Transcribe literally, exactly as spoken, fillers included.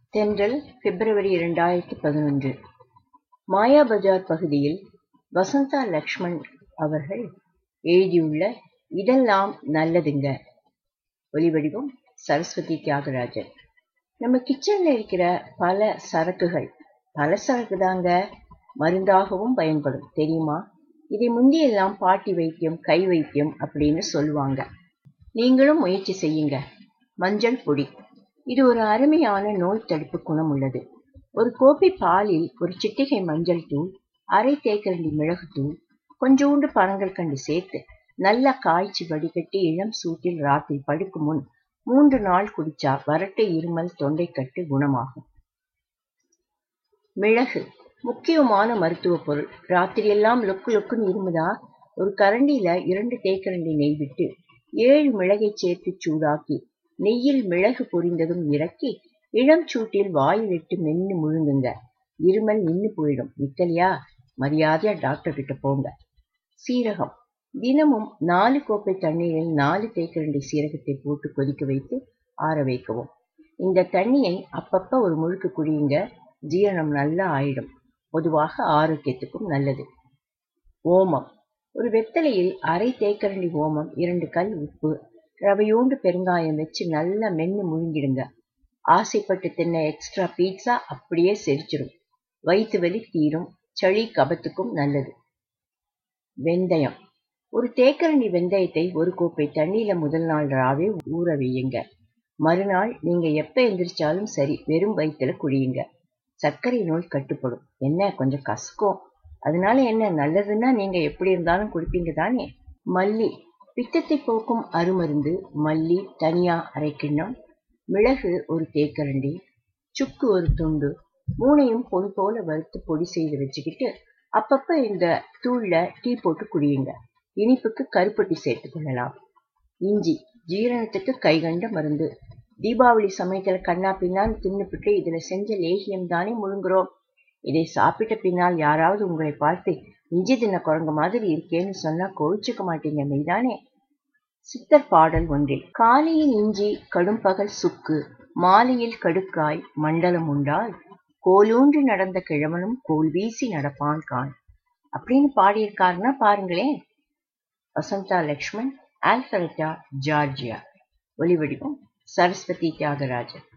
தென்றல் பிப்ரவரி இரண்டாயிரத்தி பதினொன்று. மாயாபஜார் பகுதியில் வசந்தா லக்ஷ்மண் அவர்கள் எழுதியுள்ள இதெல்லாம் நல்லதுங்க. ஒலிவடிவம் சரஸ்வதி தியாகராஜன். நம்ம கிச்சன்ல இருக்கிற பல சரக்குகள் பல சரக்கு தாங்க, மருந்தாகவும் பயன்படும் தெரியுமா? இதை முந்தியெல்லாம் பாட்டி வைத்தியம், கை வைத்தியம் அப்படின்னு சொல்லுவாங்க. நீங்களும் முயற்சி செய்யுங்க. மஞ்சள் பொடி, இது ஒரு அருமையான நோய் தடுப்பு குணம் உள்ளது. ஒரு கோப்பை பாலில் ஒரு சிட்டிகை மஞ்சள் தூள், அரை தேக்கரண்டி மிளகுத்தூள், கொஞ்சோண்டு பனங்கள் கண்டு சேர்த்து நல்லா காய்ச்சி வடிகட்டி இளம் சூட்டில் ராத்திரி படுக்கும் முன் மூன்று நாள் குடிச்சா வறட்டு, இருமல், தொண்டைக்கட்டு குணமாகும். மிளகு முக்கியமான மருத்துவ பொருள். ராத்திரியெல்லாம் லொக்கு லொக்குன்னு இருமுதா, ஒரு கரண்டியில இரண்டு தேக்கரண்டி நெய் விட்டு ஏழு மிளகை சேர்த்து சூடாக்கி நெய்யில் மிளகு பொரிந்ததும் இறக்கி இளம் சூட்டில் வாயில் இட்டு மென்னு முழுங்குங்க. இருமல் நின்று போயிடும். நிக்கலையா, மரியாதையா டாக்டர் கிட்ட போங்க. சீரகம் தினமும் நாலு கோப்பை தண்ணீரில் நாலு தேக்கரண்டி சீரகத்தை போட்டு கொதிக்க வைத்து ஆற வைக்கவும். இந்த தண்ணியை அப்பப்ப ஒரு முழுக்கு குடியுங்க. ஜீரணம் நல்லா ஆயிடும். பொதுவாக ஆரோக்கியத்துக்கும் நல்லது. ஓமம், ஒரு வெத்தலையில் அரை தேக்கரண்டி ஓமம், இரண்டு கல் உப்பு, ரவையோண்டு பெருங்காயம் வச்சு நல்லா மென்னு முழுங்கிடுங்க. ஆசைப்பட்டு தின்ன எக்ஸ்ட்ரா பீட்சா அப்படியே செரிச்சிடும். வயிற்று வலி தீரும். சளி கபத்துக்கும் நல்லது. வெந்தயம், ஒரு தேக்கரண்டி வெந்தயத்தை ஒரு கோப்பை தண்ணியில முதல் நாள் ராவே ஊற வையுங்க. மறுநாள் நீங்க எப்ப எந்திரிச்சாலும் சரி வெறும் வயிற்றுல குடியுங்க. சர்க்கரை நோய் கட்டுப்படும். என்ன கொஞ்சம் கசக்கும், அதனால என்ன, நல்லதுன்னா நீங்க எப்படி இருந்தாலும் குடிப்பீங்க தானே. மல்லி, பித்தத்தை போக்கும் அருமருந்து. மல்லி தனியா அரை கிண்ணம், மிளகு ஒரு தேக்கரண்டி, சுக்கு ஒரு துண்டு, மூணையும் பொன் போல வறுத்து பொடி செய்து வச்சுக்கிட்டு அப்பப்ப இந்த தூள்ல டீ போட்டு குடியுங்க. இனிப்புக்கு கருப்பட்டி சேர்த்து கொள்ளலாம். இஞ்சி ஜீரணத்துக்கு கைகண்ட மருந்து. தீபாவளி சமயத்துல கண்ணா பின்னால் தின்னுபிட்டு இதுல செஞ்ச லேகியம் தானே முழுங்குறோம். இதை சாப்பிட்ட பின்னால் யாராவது உங்களை பார்த்து இஞ்சி தின்ன குரங்கு மாதிரி இருக்கேன்னு சொன்னா கோவிச்சுக்க மாட்டீங்க மெய்தானே. சித்தர் பாடல் ஒன்றில், காலையில் இஞ்சி கடும் பகல் சுக்கு, மாலையில் கடுக்காய் மண்டலம் உண்டால், கோலூன்றி நடந்த கிழவனும் கோல் வீசி நடப்பான் கான் அப்படின்னு பாடியிருக்காருன்னா பாருங்களேன். Vasantha Lakshman, Alpharetta, Georgia. ஒலிவடிவம் சரஸ்வதி தியாகராஜன்.